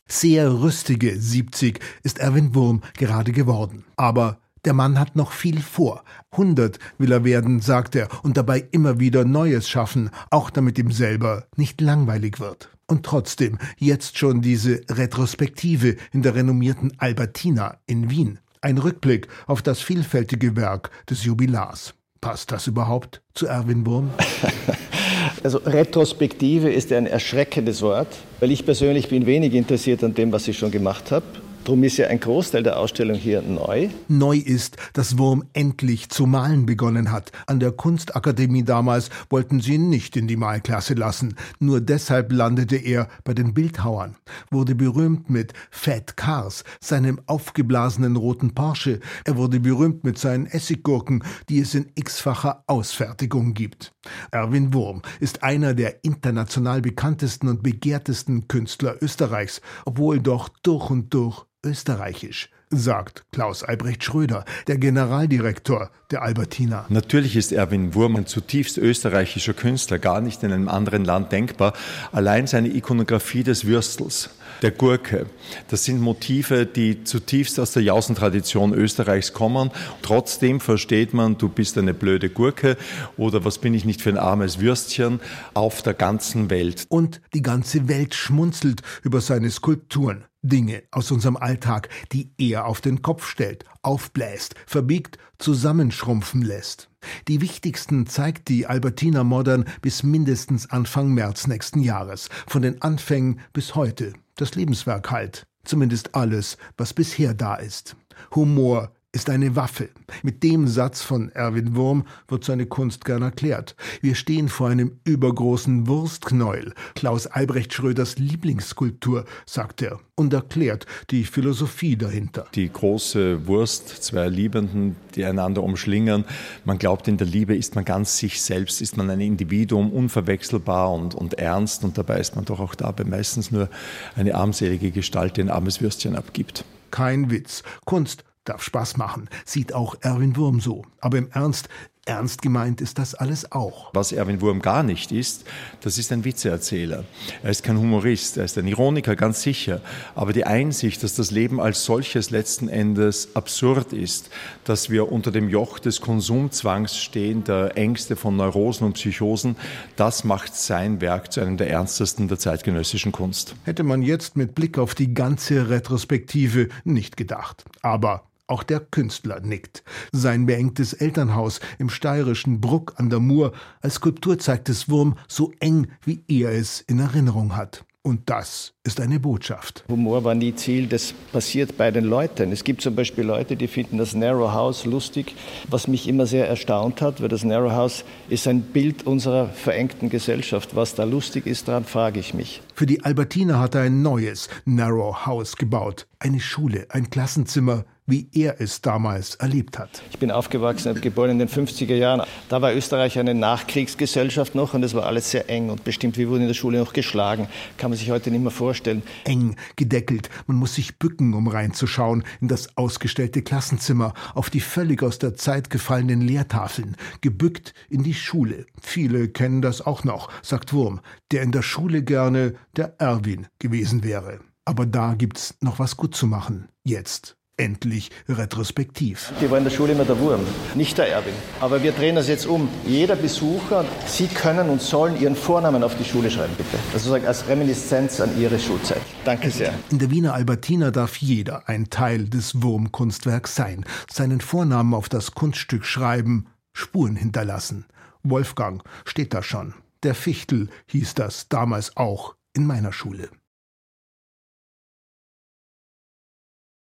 Sehr rüstige 70 ist Erwin Wurm gerade geworden. Aber der Mann hat noch viel vor. 100 will er werden, sagt er, und dabei immer wieder Neues schaffen, auch damit ihm selber nicht langweilig wird. Und trotzdem jetzt schon diese Retrospektive in der renommierten Albertina in Wien. Ein Rückblick auf das vielfältige Werk des Jubilars. Passt das überhaupt zu Erwin Wurm? Also Retrospektive ist ein erschreckendes Wort, weil ich persönlich bin wenig interessiert an dem, was ich schon gemacht habe. Darum ist ja ein Großteil der Ausstellung hier neu. Neu ist, dass Wurm endlich zu malen begonnen hat. An der Kunstakademie damals wollten sie ihn nicht in die Malklasse lassen. Nur deshalb landete er bei den Bildhauern, wurde berühmt mit Fat Cars, seinem aufgeblasenen roten Porsche. Er wurde berühmt mit seinen Essiggurken, die es in x-facher Ausfertigung gibt. Erwin Wurm ist einer der international bekanntesten und begehrtesten Künstler Österreichs, obwohl doch durch und durch österreichisch, sagt Klaus Albrecht Schröder, der Generaldirektor der Albertina. Natürlich ist Erwin Wurm ein zutiefst österreichischer Künstler, gar nicht in einem anderen Land denkbar. Allein seine Ikonografie des Würstels, der Gurke, das sind Motive, die zutiefst aus der Jausentradition Österreichs kommen. Trotzdem versteht man, du bist eine blöde Gurke oder was bin ich nicht für ein armes Würstchen auf der ganzen Welt. Und die ganze Welt schmunzelt über seine Skulpturen. Dinge aus unserem Alltag, die er auf den Kopf stellt, aufbläst, verbiegt, zusammenschrumpfen lässt. Die wichtigsten zeigt die Albertina Modern bis mindestens Anfang März nächsten Jahres. Von den Anfängen bis heute. Das Lebenswerk halt. Zumindest alles, was bisher da ist. Humor ist eine Waffe. Mit dem Satz von Erwin Wurm wird seine Kunst gern erklärt. Wir stehen vor einem übergroßen Wurstknäuel. Klaus Albrecht Schröders Lieblingsskulptur, sagt er, und erklärt die Philosophie dahinter. Die große Wurst, zwei Liebenden, die einander umschlingern. Man glaubt, in der Liebe ist man ganz sich selbst, ist man ein Individuum, unverwechselbar und ernst. Und dabei ist man doch auch dabei meistens nur eine armselige Gestalt, die ein armes Würstchen abgibt. Kein Witz. Kunst darf Spaß machen, sieht auch Erwin Wurm so. Aber im Ernst gemeint ist das alles auch. Was Erwin Wurm gar nicht ist, das ist ein Witzeerzähler. Er ist kein Humorist, er ist ein Ironiker, ganz sicher. Aber die Einsicht, dass das Leben als solches letzten Endes absurd ist, dass wir unter dem Joch des Konsumzwangs stehen, der Ängste von Neurosen und Psychosen, das macht sein Werk zu einem der ernstesten der zeitgenössischen Kunst. Hätte man jetzt mit Blick auf die ganze Retrospektive nicht gedacht. Aber auch der Künstler nickt. Sein beengtes Elternhaus im steirischen Bruck an der Mur als Skulptur zeigt es Wurm so eng, wie er es in Erinnerung hat. Und das ist eine Botschaft. Humor war nie Ziel, das passiert bei den Leuten. Es gibt zum Beispiel Leute, die finden das Narrow House lustig, was mich immer sehr erstaunt hat, weil das Narrow House ist ein Bild unserer verengten Gesellschaft. Was da lustig ist, daran frage ich mich. Für die Albertina hat er ein neues Narrow House gebaut. Eine Schule, ein Klassenzimmer, wie er es damals erlebt hat. Ich bin aufgewachsen, geboren in den 50er Jahren. Da war Österreich eine Nachkriegsgesellschaft noch und es war alles sehr eng und bestimmt, wir wurden in der Schule noch geschlagen. Kann man sich heute nicht mehr vorstellen. Eng, gedeckelt, man muss sich bücken, um reinzuschauen in das ausgestellte Klassenzimmer, auf die völlig aus der Zeit gefallenen Lehrtafeln, gebückt in die Schule. Viele kennen das auch noch, sagt Wurm, der in der Schule gerne der Erwin gewesen wäre. Aber da gibt's noch was gut zu machen, jetzt. Endlich retrospektiv. Die war in der Schule immer der Wurm, nicht der Erwin. Aber wir drehen das jetzt um. Jeder Besucher, Sie können und sollen Ihren Vornamen auf die Schule schreiben, bitte. Also als Reminiszenz an Ihre Schulzeit. Danke sehr. In der Wiener Albertina darf jeder ein Teil des Wurm-Kunstwerks sein. Seinen Vornamen auf das Kunststück schreiben, Spuren hinterlassen. Wolfgang steht da schon. Der Fichtel hieß das damals auch in meiner Schule.